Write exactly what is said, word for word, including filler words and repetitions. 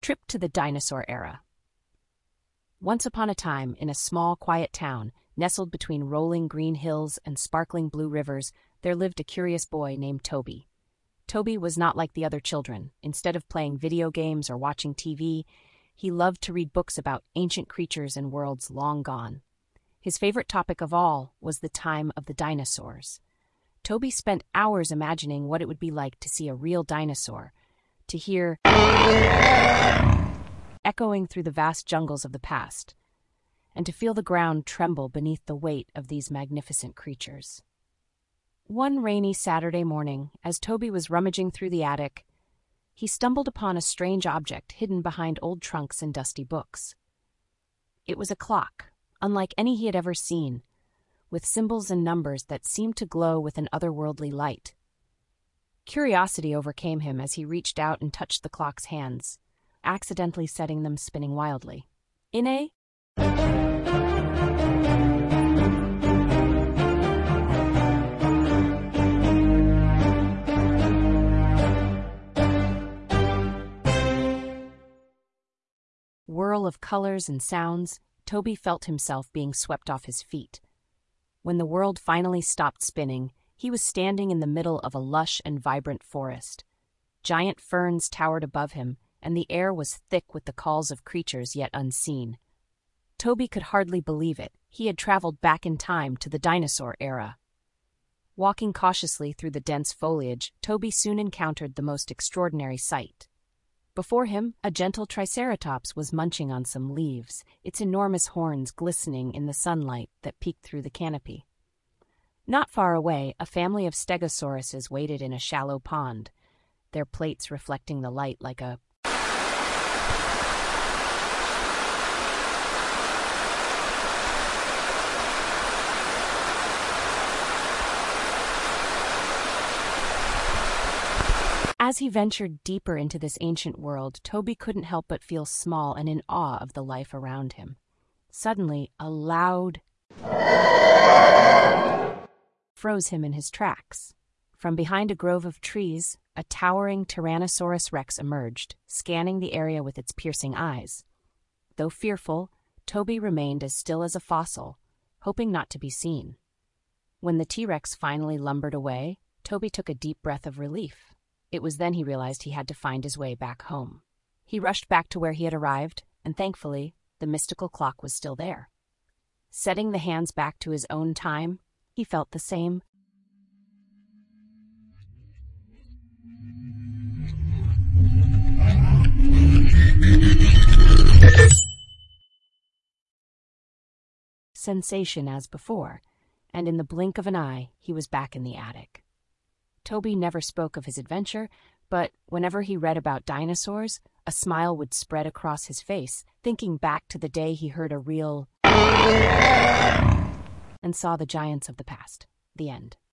Trip to the Dinosaur Era. Once upon a time, in a small, quiet town, nestled between rolling green hills and sparkling blue rivers, there lived a curious boy named Toby. Toby was not like the other children. Instead of playing video games or watching T V, he loved to read books about ancient creatures and worlds long gone. His favorite topic of all was the time of the dinosaurs. Toby spent hours imagining what it would be like to see a real dinosaur, to hear echoing through the vast jungles of the past, and to feel the ground tremble beneath the weight of these magnificent creatures. One rainy Saturday morning, as Toby was rummaging through the attic, he stumbled upon a strange object hidden behind old trunks and dusty books. It was a clock, unlike any he had ever seen, with symbols and numbers that seemed to glow with an otherworldly light. Curiosity overcame him as he reached out and touched the clock's hands, accidentally setting them spinning wildly. In a whirl of colors and sounds, Toby felt himself being swept off his feet. When the world finally stopped spinning, he was standing in the middle of a lush and vibrant forest. Giant ferns towered above him, and the air was thick with the calls of creatures yet unseen. Toby could hardly believe it. He had traveled back in time to the dinosaur era. Walking cautiously through the dense foliage, Toby soon encountered the most extraordinary sight. Before him, a gentle triceratops was munching on some leaves, its enormous horns glistening in the sunlight that peeked through the canopy. Not far away, a family of stegosauruses waded in a shallow pond, their plates reflecting the light like a As he ventured deeper into this ancient world, Toby couldn't help but feel small and in awe of the life around him. Suddenly, a loud froze him in his tracks. From behind a grove of trees, a towering Tyrannosaurus Rex emerged, scanning the area with its piercing eyes. Though fearful, Toby remained as still as a fossil, hoping not to be seen. When the T-Rex finally lumbered away, Toby took a deep breath of relief. It was then he realized he had to find his way back home. He rushed back to where he had arrived, and thankfully, the mystical clock was still there. Setting the hands back to his own time, he felt the same sensation as before, and in the blink of an eye, he was back in the attic. Toby never spoke of his adventure, but whenever he read about dinosaurs, a smile would spread across his face, thinking back to the day he heard a real and saw the giants of the past. The end.